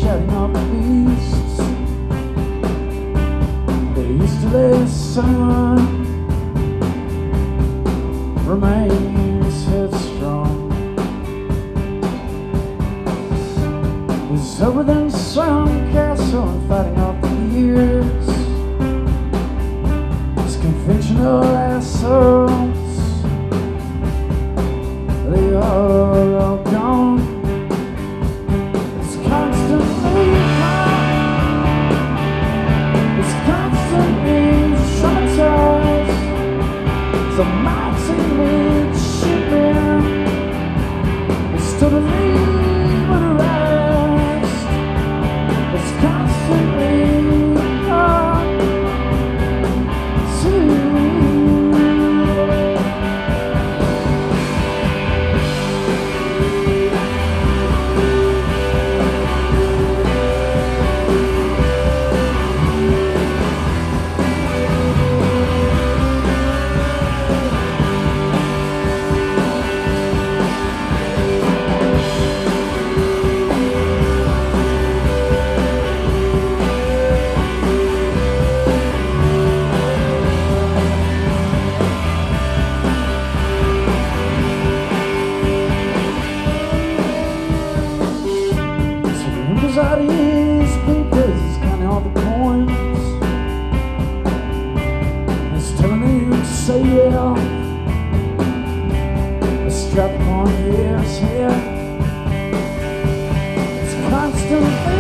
shouting off the beasts. They used to lay summer remains headstrong. Was over than some castle and fighting off the years. These conventional assholes, they are all gone. It's constantly gone. It's constantly traumatized. It's a mighty midshipman. It's totally but rest. It's constantly gone too. Out his papers, he's counting all the coins. He's telling him to say yeah. A strap on his head. It's constantly